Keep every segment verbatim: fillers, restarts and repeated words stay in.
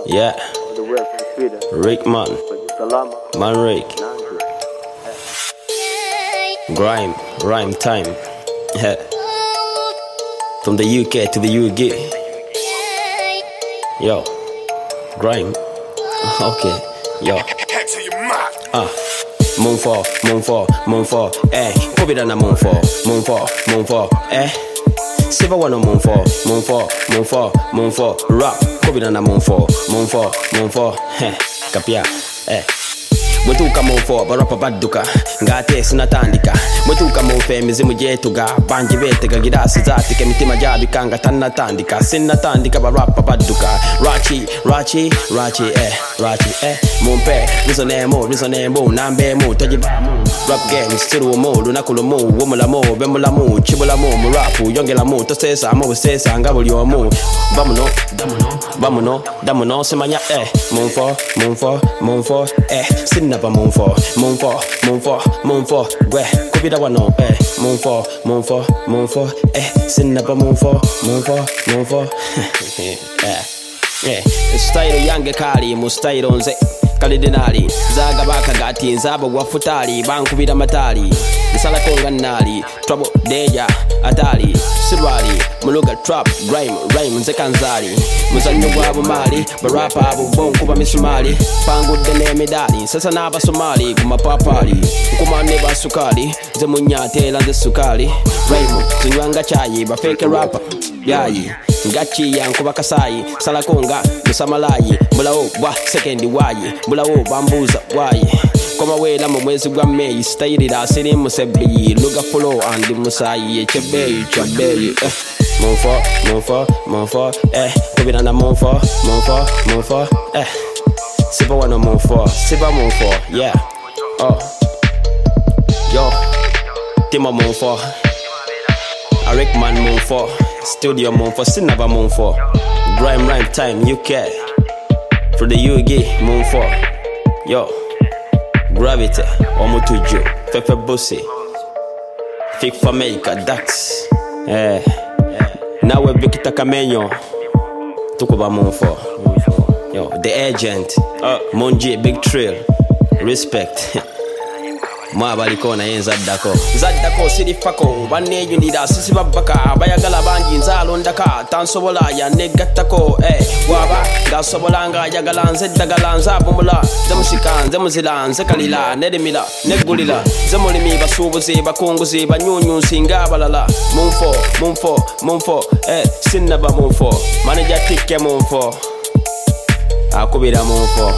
Yeah. Rick man. Man Rick. Grime. Rhyme time. Yeah. From the U K to the U K. Yo. Grime. Okay. Yo. Ah. Moonfall, moonfall, moonfall, eh. Put it on a moonfall, moonfall, moonfall, eh. Silver one on moonfall, moonfall, moonfall, moonfall, rock. Put it on a moonfall, moonfall, moonfall, eh. Kapia, eh. Mwetuka moonfall, barapa baduka. Ngate sinatandika. Mwetuka moonfall, mizimu jetuga. Banji betega gidasi zati ke mitima jabi kanga tanatandika. Sinatandika barapa baduka. Rachi, rachi, rachi, eh, rachi, eh. Mumpe, rizonemo, rizonemo, nambemo, tojibamu. Rap game, still mo, lunakulu mo, wumula mo, bembula mo, chibula mo, murapu, yongela mo, tosesa, mo, sesa, ngabuli wa mo. Bamuno, damuno, bamuno, damuno, semanya, eh. Moonfall, moonfall, moonfall, eh. Sinapa moonfall, moonfall, moonfall, moonfall, gwe, kubida wano, eh. Moonfall, moonfall, moonfall, eh. Sinapa moonfall, moonfall, moonfall, eh. Yeah, style yange kali, mu style onze. Kalidinali, zaga baka gati, nzaba wafutali, bankubida matali. Nisala konga nali, trouble, deja, atali, sirwali, muluga trap, grime, rhyme, nzekanzali. Muzanyo wabu mali, barapa abu bon kuba misumali. Pangu dene medali, sasa naba somali, kumapapali. Kuma neba sukali, zemunyate lanze sukali. Rhyme, zinywanga chayi, ba fake rapper, yayi. Ngachi yankuba kasai, salakonga, musamalayi. Mulao, wa, sekendi wayi. Mulao, bambuza, wayi. Koma wela mu mwezi gwa May, stayirira asiri musebi. Luga follow andi musayi, chebeyi, chebeyi, eh. Moonfall, moonfall, moonfall, eh. Kubira na moonfall, moonfall, moonfall, eh. Sipa wana moonfall, sipa moonfall, yeah. Oh. Yo. Tima moonfall. Rick man moonfall. Studio moonfall, Sinaba moonfall. Grime rhyme time, U K. For the U G, moonfall. Yo. Gravity, Omutujo, Fefe Bussy. Fik Fameka, Dax. Eh. Now we're Vikita Kamenyo. Tukuba moonfall. Yo, the agent. Uh, Monji, Big Trill. Respect. Mwabaliko na yenza dako Zadako siri fako Bane yunida sisi babaka Bayagala banji nzalo ndaka Tansobola ya negatako Eh waba Gasobola nga yagala nzedagala nzabumula Zemusika nzemuzila nzekalila Nedemila negulila Zemulimi basubuzi bakunguzi Banyunyu singa balala Moonfall, moonfall, moonfall Eh sinaba moonfall Manager tike moonfall Akubira moonfall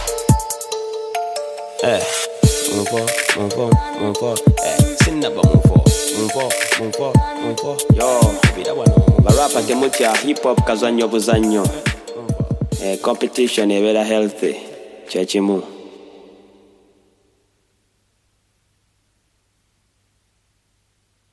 Eh Moonfall, moonfall, moonfall, eh, Sinaba moonfall, moonfall, moonfall, moonfall, yo, bida wano. Barapa temucha hip hop kazanyo buzanyo. Eh, competition ebera healthy, chechimu.